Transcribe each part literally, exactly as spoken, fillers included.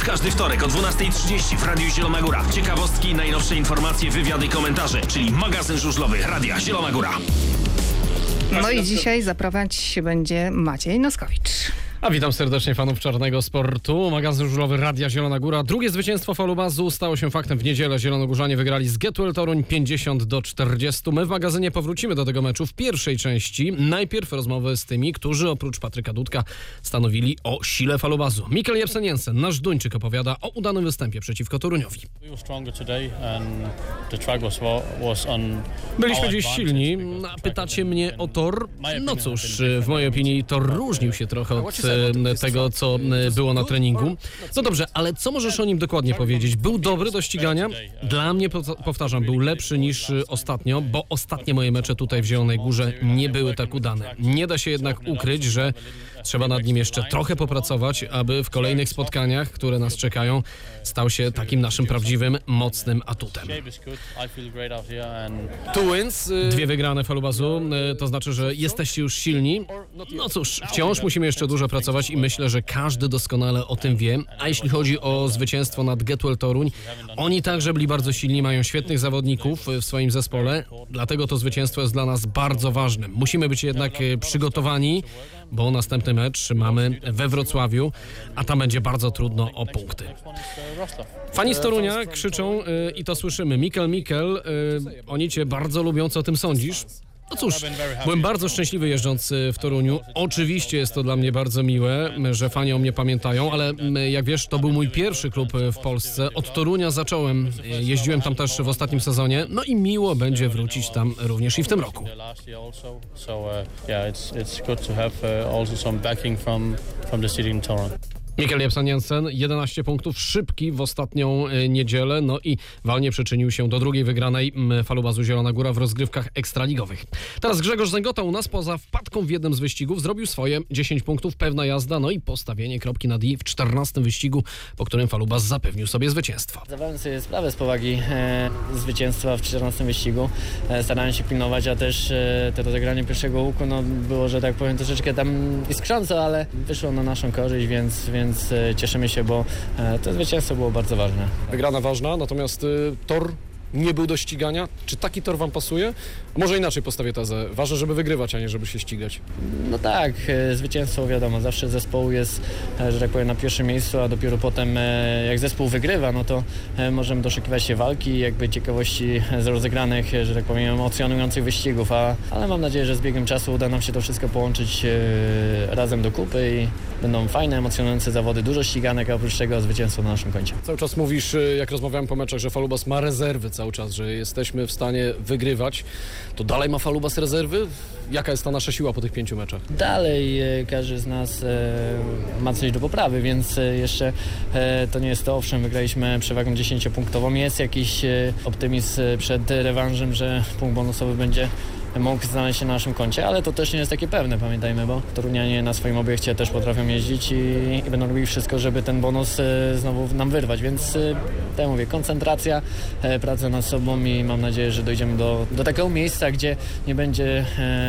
W każdy wtorek o dwunasta trzydzieści w Radiu Zielona Góra. Ciekawostki, najnowsze informacje, wywiady, komentarze, czyli magazyn żużlowy Radia Zielona Góra. No i dzisiaj zaprowadzić się będzie Maciej Noskowicz. A witam serdecznie fanów czarnego sportu. Magazyn żużlowy Radia Zielona Góra. Drugie zwycięstwo Falubazu stało się faktem w niedzielę. Zielonogórzanie wygrali z Get Well Toruń pięćdziesiąt do czterdziestu. My w magazynie powrócimy do tego meczu w pierwszej części. Najpierw rozmowy z tymi, którzy oprócz Patryka Dudka stanowili o sile Falubazu. Mikkel Jepsen-Jensen, nasz Duńczyk, opowiada o udanym występie przeciwko Toruniowi. Byliśmy dziś silni. Pytacie mnie o tor? No cóż, w mojej opinii tor różnił się trochę od tego, co było na treningu. No dobrze, ale co możesz o nim dokładnie powiedzieć? Był dobry do ścigania? Dla mnie, powtarzam, był lepszy niż ostatnio, bo ostatnie moje mecze tutaj w Zielonej Górze nie były tak udane. Nie da się jednak ukryć, że trzeba nad nim jeszcze trochę popracować, aby w kolejnych spotkaniach, które nas czekają, stał się takim naszym prawdziwym, mocnym atutem. Two wins, dwie wygrane Falubazu, to znaczy, że jesteście już silni. No cóż, wciąż musimy jeszcze dużo pracować i myślę, że każdy doskonale o tym wie. A jeśli chodzi o zwycięstwo nad Get Well Toruń, oni także byli bardzo silni, mają świetnych zawodników w swoim zespole, dlatego to zwycięstwo jest dla nas bardzo ważne. Musimy być jednak przygotowani, bo następny mecz mamy we Wrocławiu, a tam będzie bardzo trudno o punkty. Fani z Torunia krzyczą yy, i to słyszymy. Mikkel, Mikkel, yy, oni cię bardzo lubią, co o tym sądzisz? No cóż, byłem bardzo szczęśliwy jeżdżąc w Toruniu. Oczywiście jest to dla mnie bardzo miłe, że fani o mnie pamiętają, ale jak wiesz, to był mój pierwszy klub w Polsce. Od Torunia zacząłem, jeździłem tam też w ostatnim sezonie, no i miło będzie wrócić tam również i w tym roku. Mikkel Jepsen-Jensen, jedenaście punktów, szybki w ostatnią niedzielę, no i walnie przyczynił się do drugiej wygranej Falubazu Zielona Góra w rozgrywkach ekstraligowych. Teraz Grzegorz Zęgota u nas poza wpadką w jednym z wyścigów zrobił swoje dziesięć punktów, pewna jazda, no i postawienie kropki nad i w czternastym wyścigu, po którym Falubaz zapewnił sobie zwycięstwo. Zdawałem sobie sprawę z powagi e, zwycięstwa w czternastym wyścigu. E, starałem się pilnować, a też e, to rozegranie pierwszego łuku no, było, że tak powiem, troszeczkę tam iskrząco, ale wyszło na naszą korzyść, więc, więc Więc cieszymy się, bo to zwycięstwo było bardzo ważne. Wygrana ważna, natomiast y, tor nie był do ścigania. Czy taki tor wam pasuje? Może inaczej postawię tezę. Ważne, żeby wygrywać, a nie żeby się ścigać. No tak, zwycięstwo wiadomo, zawsze zespołu jest, że tak powiem, na pierwszym miejscu, a dopiero potem jak zespół wygrywa, no to możemy doszukiwać się walki, jakby ciekawości z rozegranych, że tak powiem, emocjonujących wyścigów, a, ale mam nadzieję, że z biegiem czasu uda nam się to wszystko połączyć razem do kupy i będą fajne, emocjonujące zawody, dużo ściganek, a oprócz tego zwycięstwo na naszym koncie. Cały czas mówisz, jak rozmawiałem po meczach, że Falubaz ma rezerwy cały czas, że jesteśmy w stanie wygrywać. To dalej ma Falubaz rezerwy? Jaka jest ta nasza siła po tych pięciu meczach? Dalej e, każdy z nas e, ma coś do poprawy, więc e, jeszcze e, to nie jest to. Owszem, wygraliśmy przewagą dziesięciopunktową. Jest jakiś e, optymizm przed rewanżem, że punkt bonusowy będzie mógł znaleźć się na naszym koncie, ale to też nie jest takie pewne, pamiętajmy, bo Torunianie na swoim obiekcie też potrafią jeździć i, i będą robili wszystko, żeby ten bonus e, znowu nam wyrwać, więc e, tak jak mówię, koncentracja, e, praca nad sobą i mam nadzieję, że dojdziemy do, do takiego miejsca, gdzie nie będzie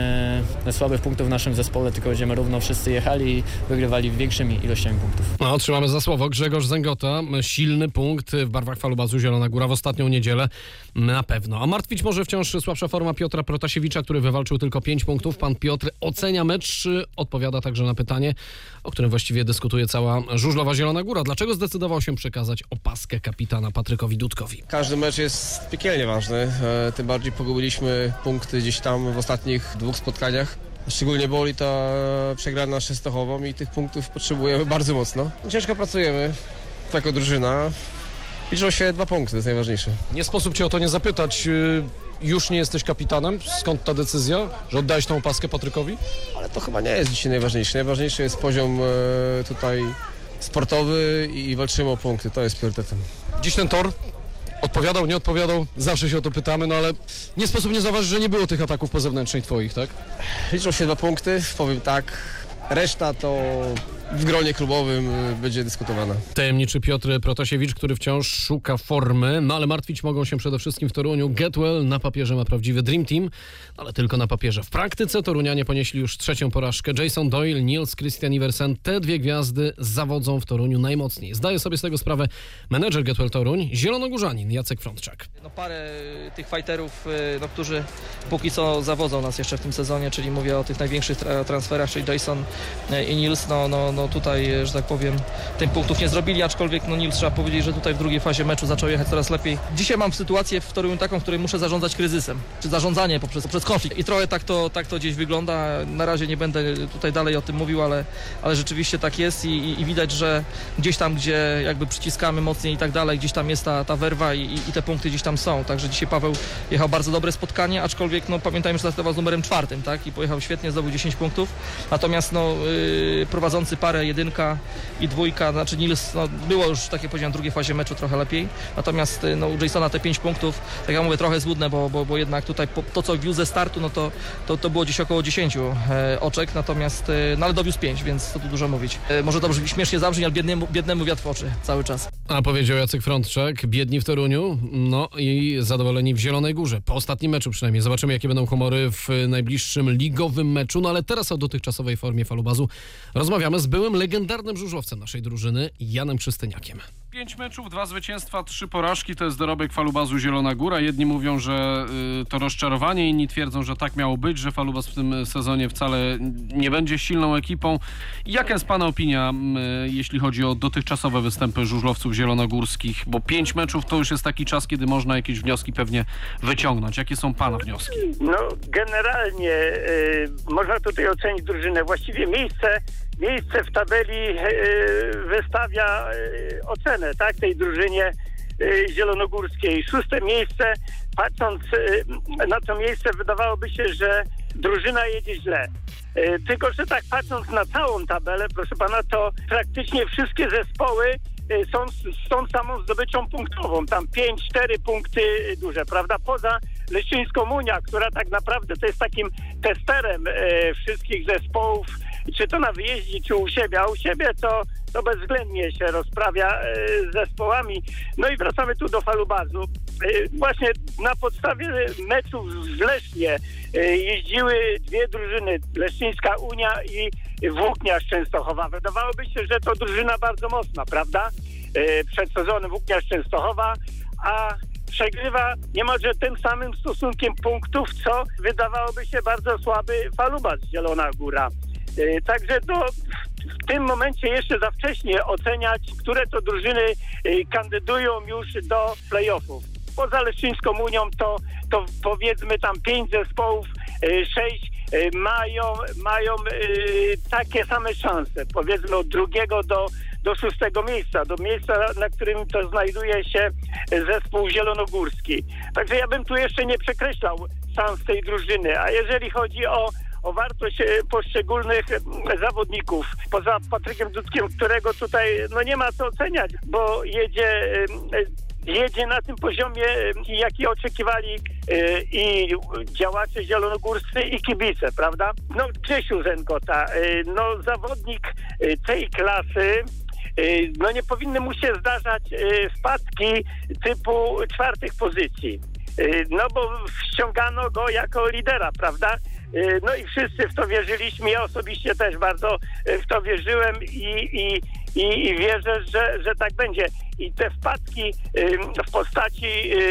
e, słabych punktów w naszym zespole, tylko będziemy równo wszyscy jechali i wygrywali większymi ilościami punktów. No, trzymamy za słowo. Grzegorz Zęgota, silny punkt w barwach Falubazu Zielona Góra w ostatnią niedzielę, na pewno. A martwić może wciąż słabsza forma Piotra Protasiewicza, który wywalczył tylko pięć punktów. Pan Piotr ocenia mecz, odpowiada także na pytanie, o którym właściwie dyskutuje cała żużlowa Zielona Góra. Dlaczego zdecydował się przekazać opaskę kapitana Patrykowi Dudkowi? Każdy mecz jest piekielnie ważny, e, tym bardziej pogubiliśmy punkty gdzieś tam w ostatnich dwóch spotkaniach. Szczególnie boli ta przegrana z Częstochową i tych punktów potrzebujemy bardzo mocno. Ciężko pracujemy jako drużyna. Liczą się dwa punkty, to jest najważniejsze. Nie sposób cię o to nie zapytać. Już nie jesteś kapitanem? Skąd ta decyzja, że oddałeś tą opaskę Patrykowi? Ale to chyba nie jest dzisiaj najważniejsze. Najważniejszy jest poziom e, tutaj sportowy i walczymy o punkty. To jest priorytetem. Dziś ten tor odpowiadał, nie odpowiadał? Zawsze się o to pytamy, no ale nie sposób nie zauważyć, że nie było tych ataków pozewnętrznych twoich, tak? Liczą się dwa punkty, powiem tak. Reszta to w gronie klubowym będzie dyskutowana. Tajemniczy Piotr Protasiewicz, który wciąż szuka formy, no ale martwić mogą się przede wszystkim w Toruniu. Getwell na papierze ma prawdziwy Dream Team, ale tylko na papierze. W praktyce Torunianie ponieśli już trzecią porażkę. Jason Doyle, Niels Christian Iversen, te dwie gwiazdy zawodzą w Toruniu najmocniej. Zdaje sobie z tego sprawę menedżer Getwell Toruń, zielonogórzanin Jacek Frądczak. No parę tych fighterów, no, którzy póki co zawodzą nas jeszcze w tym sezonie, czyli mówię o tych największych tra- transferach, czyli Jason i Niels, no, no, no tutaj, że tak powiem, tych punktów nie zrobili, aczkolwiek no Niels, trzeba powiedzieć, że tutaj w drugiej fazie meczu zaczął jechać coraz lepiej. Dzisiaj mam sytuację w Toruniu taką, w której muszę zarządzać kryzysem, czy zarządzanie poprzez, poprzez konflikt i trochę tak to, tak to gdzieś wygląda. Na razie nie będę tutaj dalej o tym mówił, ale, ale rzeczywiście tak jest i, i, i widać, że gdzieś tam, gdzie jakby przyciskamy mocniej i tak dalej, gdzieś tam jest ta, ta werwa i, i te punkty gdzieś tam są. Także dzisiaj Paweł jechał bardzo dobre spotkanie, aczkolwiek no pamiętajmy, że startował z numerem czwartym, tak? I pojechał świetnie, zdobył dziesięć punktów. Natomiast no yy, prowadzący parę jedynka i dwójka, znaczy Niels, no było już, tak jak powiedziałem, w drugiej fazie meczu trochę lepiej. Natomiast yy, no u Jasona te pięć punktów, tak jak mówię, trochę złudne, bo, bo, bo jednak tutaj po, to, co wiózł ze startu, no to, to, to było gdzieś około dziesięć e, oczek, natomiast, e, no ale dowiózł pięć, więc co tu dużo mówić. E, może to brzmi śmiesznie zabrzmi, ale biednemu, biednemu wiatr w oczy cały czas. A powiedział Jacek Frądczak, biedni w Toruniu, no i zadowoleni w Zielonej Górze. Po ostatnim meczu przynajmniej. Zobaczymy, jakie będą humory w najbliższym ligowym meczu. No ale teraz o dotychczasowej formie Falubazu rozmawiamy z byłym legendarnym żużłowcem naszej drużyny, Janem Przystyniakiem. Pięć meczów, dwa zwycięstwa, trzy porażki to jest dorobek Falubazu Zielona Góra. Jedni mówią, że y, to rozczarowanie, inni twierdzą, że tak miało być, że Falubaz w tym sezonie wcale nie będzie silną ekipą. Jaka jest pana opinia, y, jeśli chodzi o dotychczasowe występy żużlowców zielonogórskich? Bo pięć meczów to już jest taki czas, kiedy można jakieś wnioski pewnie wyciągnąć. Jakie są pana wnioski? No generalnie y, można tutaj ocenić drużynę. Właściwie miejsce Miejsce w tabeli y, wystawia y, ocenę, tak, tej drużynie y, zielonogórskiej. Szóste miejsce, patrząc y, na to miejsce, wydawałoby się, że drużyna jedzie źle. Y, tylko, że tak patrząc na całą tabelę, proszę pana, to praktycznie wszystkie zespoły y, są z tą samą zdobyczą punktową. Tam pięć, cztery punkty duże, prawda? Poza Leszczyńską Unia, która tak naprawdę to jest takim testerem y, wszystkich zespołów, czy to na wyjeździe, czy u siebie, a u siebie to, to bezwzględnie się rozprawia e, z zespołami. No i wracamy tu do Falubazu. E, właśnie na podstawie meczów w Lesznie e, jeździły dwie drużyny, Leszczyńska Unia i Włókniarz Częstochowa. Wydawałoby się, że to drużyna bardzo mocna, prawda? E, przed sezonem Włókniarz Częstochowa, a przegrywa niemalże tym samym stosunkiem punktów, co wydawałoby się bardzo słaby Falubaz Zielona Góra. Także to w tym momencie jeszcze za wcześnie oceniać, które to drużyny kandydują już do play-offów. Poza Leszczyńską Unią to, to powiedzmy tam pięć zespołów, sześć mają, mają takie same szanse, powiedzmy od drugiego do, do szóstego miejsca, do miejsca, na którym to znajduje się zespół zielonogórski. Także ja bym tu jeszcze nie przekreślał szans tej drużyny, a jeżeli chodzi o o wartość poszczególnych zawodników. Poza Patrykiem Dudkiem, którego tutaj no nie ma co oceniać, bo jedzie, jedzie na tym poziomie, jaki oczekiwali i działacze zielonogórscy i kibice, prawda? No Grzesiu Zęgota, no zawodnik tej klasy, no nie powinny mu się zdarzać wpadki typu czwartych pozycji. No bo ściągano go jako lidera, prawda? No i wszyscy w to wierzyliśmy, ja osobiście też bardzo w to wierzyłem i, i, i, i wierzę, że, że tak będzie. I te wpadki w postaci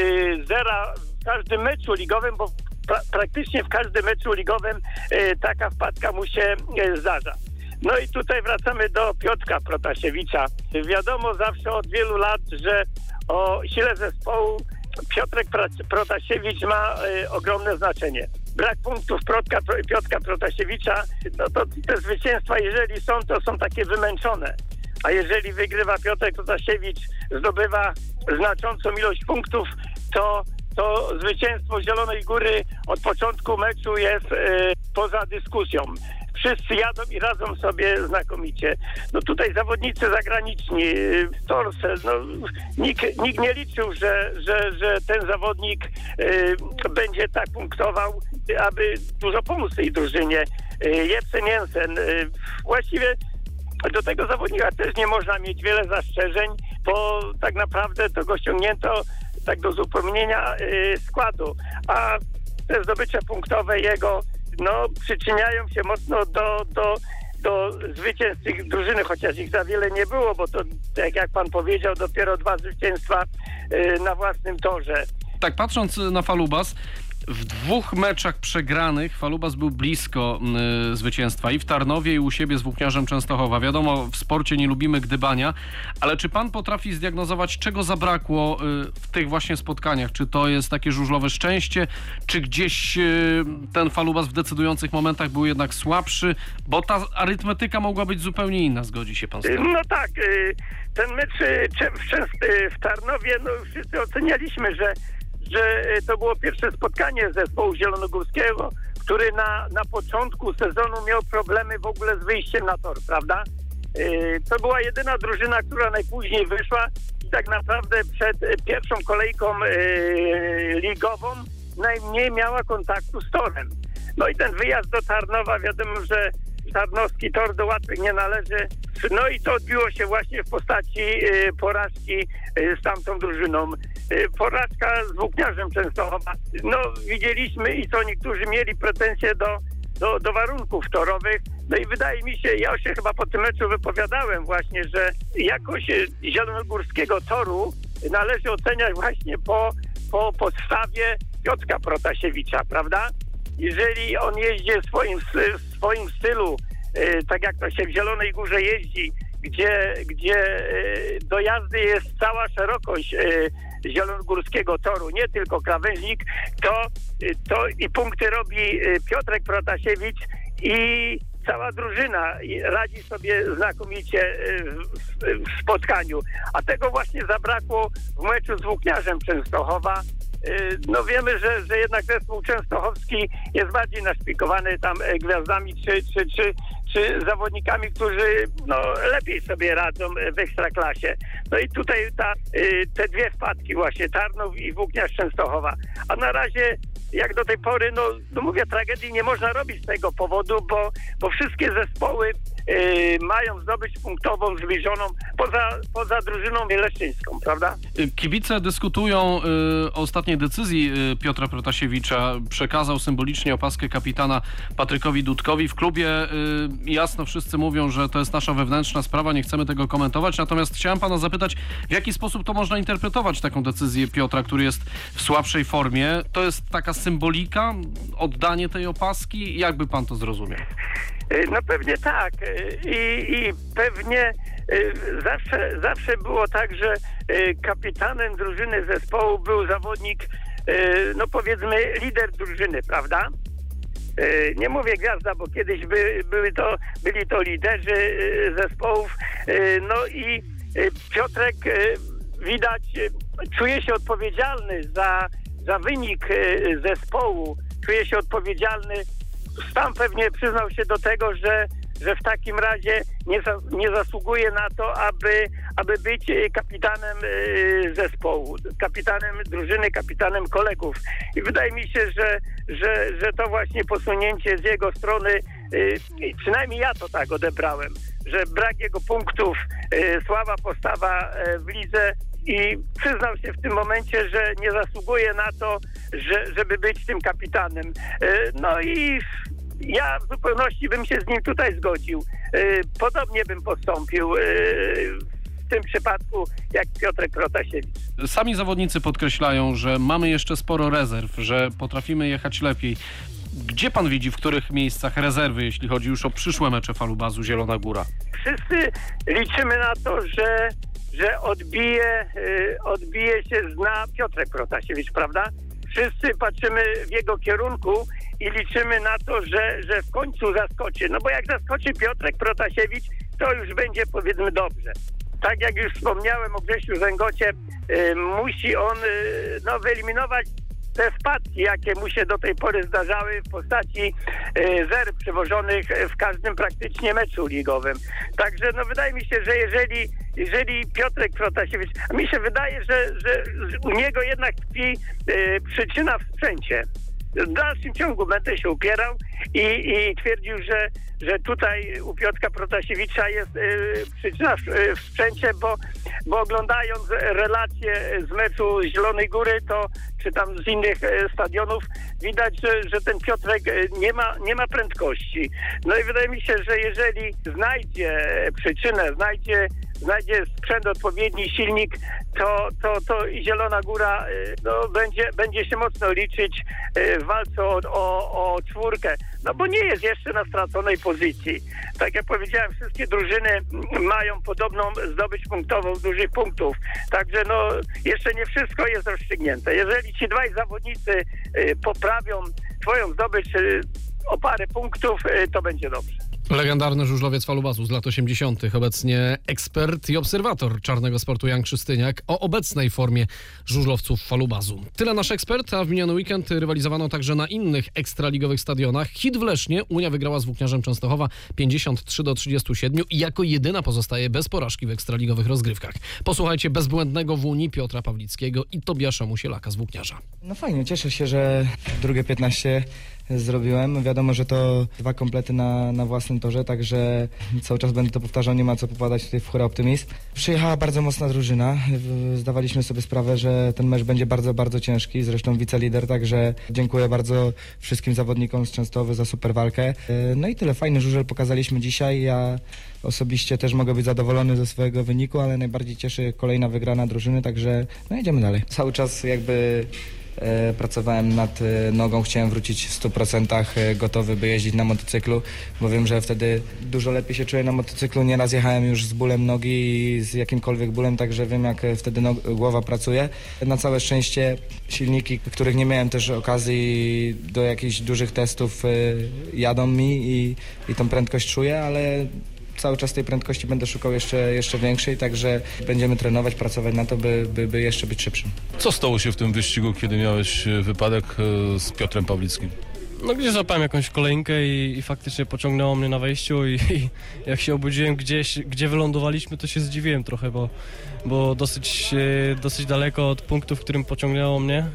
zera w każdym meczu ligowym, bo pra, praktycznie w każdym meczu ligowym taka wpadka mu się zdarza. No i tutaj wracamy do Piotrka Protasiewicza. Wiadomo zawsze od wielu lat, że o sile zespołu Piotrek Protasiewicz ma y, ogromne znaczenie. Brak punktów Piotrka, Piotrka Protasiewicza, no to te zwycięstwa, jeżeli są, to są takie wymęczone. A jeżeli wygrywa Piotrek Protasiewicz, zdobywa znaczącą ilość punktów, to, to zwycięstwo Zielonej Góry od początku meczu jest y, poza dyskusją. Wszyscy jadą i radzą sobie znakomicie. No tutaj zawodnicy zagraniczni, Torsel, no nikt, nikt nie liczył, że, że, że ten zawodnik y, będzie tak punktował, aby dużo pomóc tej drużynie. Jepsen Jensen. Właściwie do tego zawodnika też nie można mieć wiele zastrzeżeń, bo tak naprawdę to go ściągnięto tak do uzupełnienia składu, a te zdobycze punktowe jego no, przyczyniają się mocno do, do, do zwycięstw tych drużyny, chociaż ich za wiele nie było, bo to, tak jak pan powiedział, dopiero dwa zwycięstwa na własnym torze. Tak, patrząc na Falubas, w dwóch meczach przegranych Falubas był blisko y, zwycięstwa i w Tarnowie, i u siebie z Włókniarzem Częstochowa. Wiadomo, w sporcie nie lubimy gdybania, ale czy pan potrafi zdiagnozować, czego zabrakło y, w tych właśnie spotkaniach? Czy to jest takie żużlowe szczęście, czy gdzieś y, ten Falubas w decydujących momentach był jednak słabszy? Bo ta arytmetyka mogła być zupełnie inna, zgodzi się pan z tym? No tak, y, ten mecz y, w, Częst- w Tarnowie, no wszyscy ocenialiśmy, że że to było pierwsze spotkanie zespołu zielonogórskiego, który na, na początku sezonu miał problemy w ogóle z wyjściem na tor, prawda? Yy, to była jedyna drużyna, która najpóźniej wyszła i tak naprawdę przed pierwszą kolejką yy, ligową najmniej miała kontaktu z torem. No i ten wyjazd do Tarnowa, wiadomo, że tarnowski tor do łatwych nie należy. No i to odbiło się właśnie w postaci y, porażki y, z tamtą drużyną. Y, porażka z Włókniarzem Częstochowa. No widzieliśmy i to niektórzy mieli pretensje do, do, do warunków torowych. No i wydaje mi się, ja się chyba po tym meczu wypowiadałem właśnie, że jakość zielonogórskiego toru należy oceniać właśnie po, po podstawie Piotrka Protasiewicza, prawda? Jeżeli on jeździ w swoim, w swoim stylu, tak jak to się w Zielonej Górze jeździ, gdzie, gdzie do jazdy jest cała szerokość zielonogórskiego toru, nie tylko krawężnik, to, to i punkty robi Piotrek Protasiewicz i cała drużyna radzi sobie znakomicie w, w spotkaniu. A tego właśnie zabrakło w meczu z Włókniarzem Częstochowa. No wiemy, że, że jednak zespół częstochowski jest bardziej naszpikowany tam gwiazdami czy, czy, czy, czy zawodnikami, którzy no, lepiej sobie radzą w Ekstraklasie. No i tutaj ta, te dwie wpadki właśnie, Tarnów i Włókniarz Częstochowa. A na razie jak do tej pory, no, no mówię, tragedii nie można robić z tego powodu, bo, bo wszystkie zespoły y, mają zdobyć punktową zbliżoną poza, poza drużyną leszczyńską, prawda? Kibice dyskutują y, o ostatniej decyzji y, Piotra Protasiewicza. Przekazał symbolicznie opaskę kapitana Patrykowi Dudkowi. W klubie y, jasno wszyscy mówią, że to jest nasza wewnętrzna sprawa, nie chcemy tego komentować. Natomiast chciałem pana zapytać, w jaki sposób to można interpretować, taką decyzję Piotra, który jest w słabszej formie? To jest taka symbolika, oddanie tej opaski? Jakby pan to zrozumiał? No pewnie tak. I, i pewnie zawsze, zawsze było tak, że kapitanem drużyny zespołu był zawodnik, no powiedzmy lider drużyny, prawda? Nie mówię gwiazda, bo kiedyś by, były to, byli to liderzy zespołów. No i Piotrek widać czuje się odpowiedzialny za za wynik zespołu, czuje się odpowiedzialny. Sam pewnie przyznał się do tego, że, że w takim razie nie, za, nie zasługuje na to, aby, aby być kapitanem zespołu, kapitanem drużyny, kapitanem kolegów. I wydaje mi się, że, że, że to właśnie posunięcie z jego strony, przynajmniej ja to tak odebrałem, że brak jego punktów, słaba postawa w lidze, i przyznał się w tym momencie, że nie zasługuje na to, że, żeby być tym kapitanem. No i ja w zupełności bym się z nim tutaj zgodził. Podobnie bym postąpił w tym przypadku jak Piotrek Protasiewicz. Sami zawodnicy podkreślają, że mamy jeszcze sporo rezerw, że potrafimy jechać lepiej. Gdzie pan widzi, w których miejscach rezerwy, jeśli chodzi już o przyszłe mecze Falubazu Zielona Góra? Wszyscy liczymy na to, że że odbije, y, odbije się z dna Piotrek Protasiewicz, prawda? Wszyscy patrzymy w jego kierunku i liczymy na to, że, że w końcu zaskoczy. No bo jak zaskoczy Piotrek Protasiewicz, to już będzie powiedzmy dobrze. Tak jak już wspomniałem o Grzesiu Zęgocie, y, musi on y, no, wyeliminować te wpadki, jakie mu się do tej pory zdarzały w postaci y, zer przywożonych w każdym praktycznie meczu ligowym. Także no wydaje mi się, że jeżeli, jeżeli Piotrek Protasiewicz, a mi się wydaje, że, że u niego jednak tkwi y, przyczyna w sprzęcie. w dalszym ciągu będę się upierał i, i twierdził, że, że tutaj u Piotra Protasiewicza jest y, przyczyna w, w sprzęcie, bo, bo oglądając relacje z meczu Zielonej Góry, to czy tam z innych y, stadionów, widać, że, że ten Piotrek nie ma, nie ma prędkości. No i wydaje mi się, że jeżeli znajdzie przyczynę, znajdzie znajdzie sprzęt odpowiedni, silnik, to, to, to i Zielona Góra no, będzie, będzie się mocno liczyć w walce o, o, o czwórkę. No bo nie jest jeszcze na straconej pozycji. Tak jak powiedziałem, wszystkie drużyny mają podobną zdobycz punktową dużych punktów. Także no jeszcze nie wszystko jest rozstrzygnięte. Jeżeli ci dwaj zawodnicy poprawią twoją zdobycz o parę punktów, to będzie dobrze. Legendarny żużlowiec falubazu z lat osiemdziesiątych, obecnie ekspert i obserwator czarnego sportu Jan Krzystyniak o obecnej formie żużlowców falubazu. Tyle nasz ekspert, a w miniony weekend rywalizowano także na innych ekstraligowych stadionach. Hit w Lesznie, Unia wygrała z Włókniarzem Częstochowa pięćdziesiąt trzy do trzydziestu siedmiu i jako jedyna pozostaje bez porażki w ekstraligowych rozgrywkach. Posłuchajcie bezbłędnego w Unii Piotra Pawlickiego i Tobiasza Musielaka z Włókniarza. No fajnie, cieszę się, że drugie piętnaście zrobiłem. Wiadomo, że to dwa komplety na, na własnym torze, także cały czas będę to powtarzał, nie ma co popadać tutaj w chóra optymizm. Przyjechała bardzo mocna drużyna. Zdawaliśmy sobie sprawę, że ten mecz będzie bardzo, bardzo ciężki, zresztą wicelider, także dziękuję bardzo wszystkim zawodnikom z Częstochowy za super walkę. No i tyle, fajny żużel pokazaliśmy dzisiaj. Ja osobiście też mogę być zadowolony ze swojego wyniku, ale najbardziej cieszy kolejna wygrana drużyny, także no idziemy dalej. Cały czas jakby E, pracowałem nad e, nogą, chciałem wrócić w stu procentach e, gotowy, by jeździć na motocyklu, bo wiem, że wtedy dużo lepiej się czuję na motocyklu. Nieraz jechałem już z bólem nogi i z jakimkolwiek bólem, także wiem, jak wtedy no, głowa pracuje. Na całe szczęście silniki, których nie miałem też okazji do jakichś dużych testów, e, jadą mi i, i tą prędkość czuję, ale cały czas tej prędkości będę szukał jeszcze, jeszcze większej, także będziemy trenować, pracować na to, by, by, by jeszcze być szybszym. Co stało się w tym wyścigu, kiedy miałeś wypadek z Piotrem Pawlickim? No gdzieś złapałem jakąś kolejkę i, i faktycznie pociągnęło mnie na wejściu i, i jak się obudziłem gdzieś, gdzie wylądowaliśmy, to się zdziwiłem trochę, bo, bo dosyć, dosyć daleko od punktu, w którym pociągnęło mnie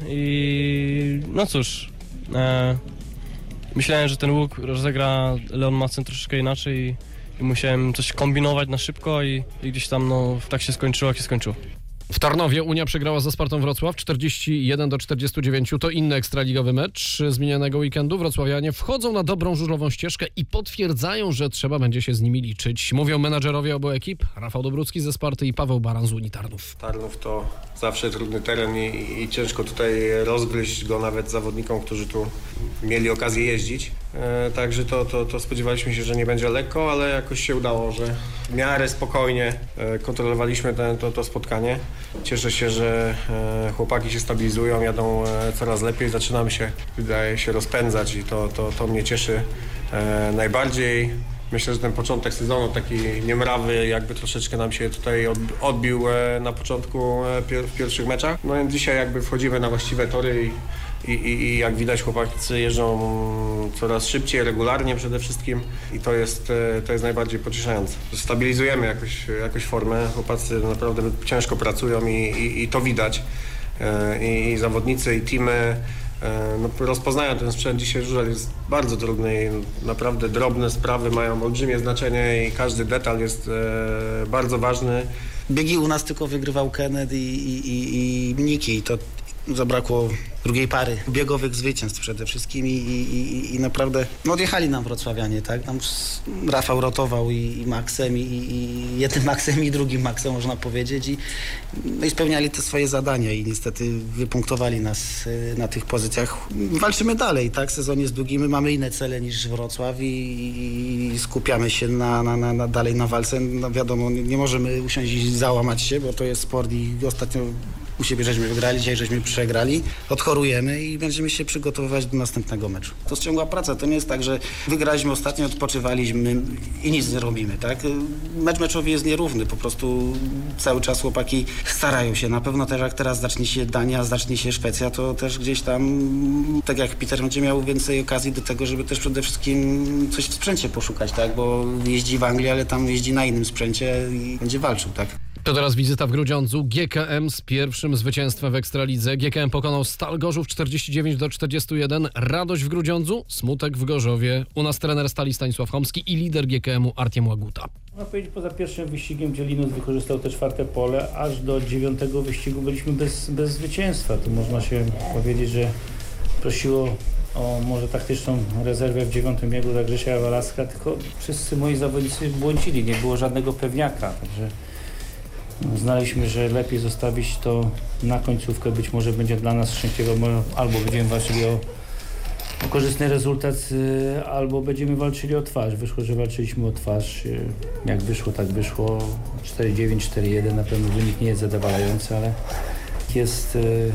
i no cóż, e, myślałem, że ten łuk rozegra Leon Macen troszeczkę inaczej i, i musiałem coś kombinować na szybko i, i gdzieś tam no tak się skończyło, jak się skończyło. W Tarnowie Unia przegrała ze Spartą Wrocław czterdzieści jeden do czterdziestu dziewięciu. To inny ekstraligowy mecz z minionego weekendu. Wrocławianie wchodzą na dobrą żużlową ścieżkę i potwierdzają, że trzeba będzie się z nimi liczyć. Mówią menadżerowie obu ekip, Rafał Dobrucki ze Sparty i Paweł Baran z Unii Tarnów. Tarnów to zawsze trudny teren i, i ciężko tutaj rozgryźć go nawet zawodnikom, którzy tu mieli okazję jeździć. E, także to, to, to spodziewaliśmy się, że nie będzie lekko, ale jakoś się udało, że w miarę spokojnie e, kontrolowaliśmy ten, to, to spotkanie. Cieszę się, że e, chłopaki się stabilizują, jadą e, coraz lepiej, zaczynamy się, wydaje się, rozpędzać i to, to, to mnie cieszy e, najbardziej. Myślę, że ten początek sezonu taki niemrawy jakby troszeczkę nam się tutaj odbił e, na początku e, pier, w pierwszych meczach. No więc dzisiaj jakby wchodzimy na właściwe tory i I, i, I jak widać chłopacy jeżdżą coraz szybciej, regularnie przede wszystkim i to jest, to jest najbardziej pocieszające. Stabilizujemy jakoś, jakoś formę, chłopacy naprawdę ciężko pracują i, i, i to widać. I, i zawodnicy, i teamy no, rozpoznają ten sprzęt. Dzisiaj żużel jest bardzo trudny i naprawdę drobne sprawy mają olbrzymie znaczenie i każdy detal jest bardzo ważny. Biegi u nas tylko wygrywał Kennedy i, i, i, i Niki i to zabrakło drugiej pary biegowych zwycięstw przede wszystkim i, i, i naprawdę no odjechali nam wrocławianie, tak? Tam Rafał rotował i, i Maxem i, i jednym Maxem i drugim Maxem można powiedzieć i, no i spełniali te swoje zadania i niestety wypunktowali nas na tych pozycjach. Walczymy dalej, tak? Sezon jest długi, my mamy inne cele niż Wrocław i, i skupiamy się na, na, na, na dalej na walce. No wiadomo, nie, nie możemy usiąść i załamać się, bo to jest sport i ostatnio u siebie żeśmy wygrali, dzisiaj żeśmy przegrali, odchorujemy i będziemy się przygotowywać do następnego meczu. To jest ciągła praca, to nie jest tak, że wygraliśmy ostatnio, odpoczywaliśmy i nic nie robimy, tak? Mecz meczowy jest nierówny, po prostu cały czas chłopaki starają się. Na pewno też jak teraz zacznie się Dania, zacznie się Szwecja, to też gdzieś tam, tak jak Peter będzie miał więcej okazji do tego, żeby też przede wszystkim coś w sprzęcie poszukać, tak? Bo jeździ w Anglii, ale tam jeździ na innym sprzęcie i będzie walczył, tak? To teraz wizyta w Grudziądzu. G K M z pierwszym zwycięstwem w Ekstralidze. G K M pokonał Stal Gorzów czterdzieści dziewięć do czterdziestu jeden. Radość w Grudziądzu, smutek w Gorzowie. U nas trener Stali Stanisław Chomski i lider G K M-u Artiem Łaguta. Można powiedzieć, poza pierwszym wyścigiem, gdzie Linus wykorzystał te czwarte pole, aż do dziewiątego wyścigu byliśmy bez, bez zwycięstwa. Tu można się powiedzieć, że prosiło o może taktyczną rezerwę w dziewiątym biegu dla Grzesia Walaska, tylko wszyscy moi zawodnicy błądzili, nie było żadnego pewniaka, także uznaliśmy, że lepiej zostawić to na końcówkę, być może będzie dla nas szczęśliwe, albo będziemy walczyli o, o korzystny rezultat, albo będziemy walczyli o twarz. Wyszło, że walczyliśmy o twarz, jak wyszło, tak wyszło, cztery dziewięć, cztery jeden, na pewno wynik nie jest zadowalający, ale jest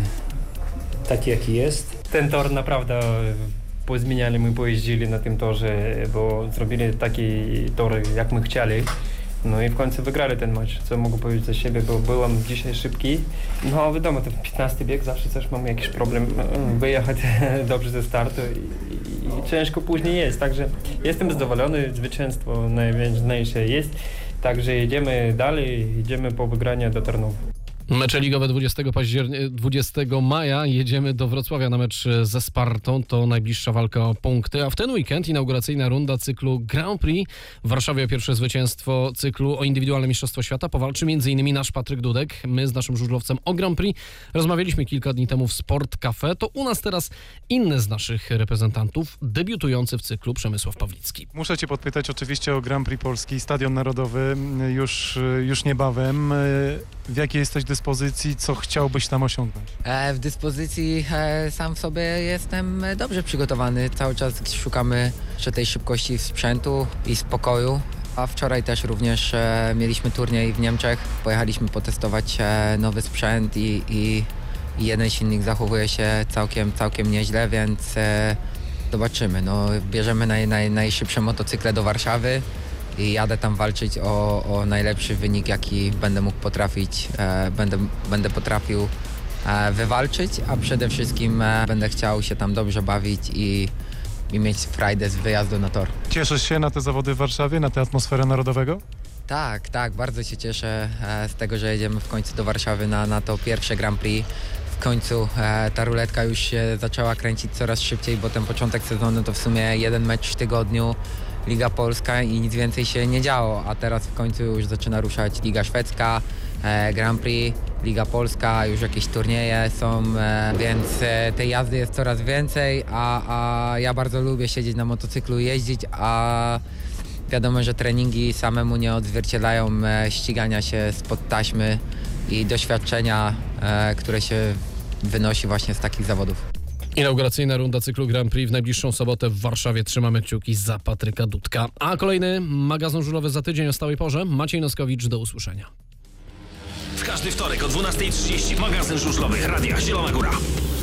taki, jaki jest. Ten tor naprawdę pozmieniali, my pojeździli na tym torze, bo zrobili taki tor, jak my chcieli. No i w końcu wygrali ten mecz, co mogę powiedzieć za siebie, bo byłem dzisiaj szybki. No wiadomo, ten piętnasty bieg zawsze też mam jakiś problem wyjechać dobrze ze startu i, i ciężko później jest, także jestem zadowolony, zwycięstwo najważniejsze jest, także jedziemy dalej, jedziemy po wygraniu do Tarnowa. Mecze ligowe dwudziestego października, dwudziestego maja jedziemy do Wrocławia na mecz ze Spartą. To najbliższa walka o punkty, a w ten weekend inauguracyjna runda cyklu Grand Prix. W Warszawie o pierwsze zwycięstwo cyklu o indywidualne mistrzostwo świata powalczy m.in. nasz Patryk Dudek. My z naszym żużlowcem o Grand Prix rozmawialiśmy kilka dni temu w Sport Cafe. To u nas teraz inny z naszych reprezentantów, debiutujący w cyklu Przemysław Pawlicki. Muszę cię podpytać oczywiście o Grand Prix Polski, Stadion Narodowy już, już niebawem. W jakiej jesteś dyspozycji, co chciałbyś tam osiągnąć? E, w dyspozycji e, sam w sobie jestem dobrze przygotowany. Cały czas szukamy jeszcze tej szybkości sprzętu i spokoju. A wczoraj też również e, mieliśmy turniej w Niemczech. Pojechaliśmy potestować e, nowy sprzęt i, i, i jeden silnik zachowuje się całkiem, całkiem nieźle, więc e, zobaczymy. No, bierzemy naj, naj, najszybsze motocykle do Warszawy i jadę tam walczyć o, o najlepszy wynik, jaki będę mógł potrafić, e, będę, będę potrafił e, wywalczyć, a przede wszystkim e, będę chciał się tam dobrze bawić i, i mieć frajdę z wyjazdu na tor. Cieszysz się na te zawody w Warszawie, na tę atmosferę narodowego? Tak, tak, bardzo się cieszę e, z tego, że jedziemy w końcu do Warszawy na, na to pierwsze Grand Prix. W końcu e, ta ruletka już się zaczęła kręcić coraz szybciej, bo ten początek sezonu to w sumie jeden mecz w tygodniu, Liga Polska i nic więcej się nie działo, a teraz w końcu już zaczyna ruszać Liga Szwedzka, e, Grand Prix, Liga Polska, już jakieś turnieje są, e, więc e, tej jazdy jest coraz więcej, a, a ja bardzo lubię siedzieć na motocyklu, jeździć, a wiadomo, że treningi samemu nie odzwierciedlają e, ścigania się spod taśmy i doświadczenia, e, które się wynosi właśnie z takich zawodów. Inauguracyjna runda cyklu Grand Prix w najbliższą sobotę w Warszawie. Trzymamy kciuki za Patryka Dudka. A kolejny magazyn żużlowy za tydzień o stałej porze. Maciej Noskowicz, do usłyszenia. W każdy wtorek o dwunasta trzydzieści magazyn żużlowy Radia Zielona Góra.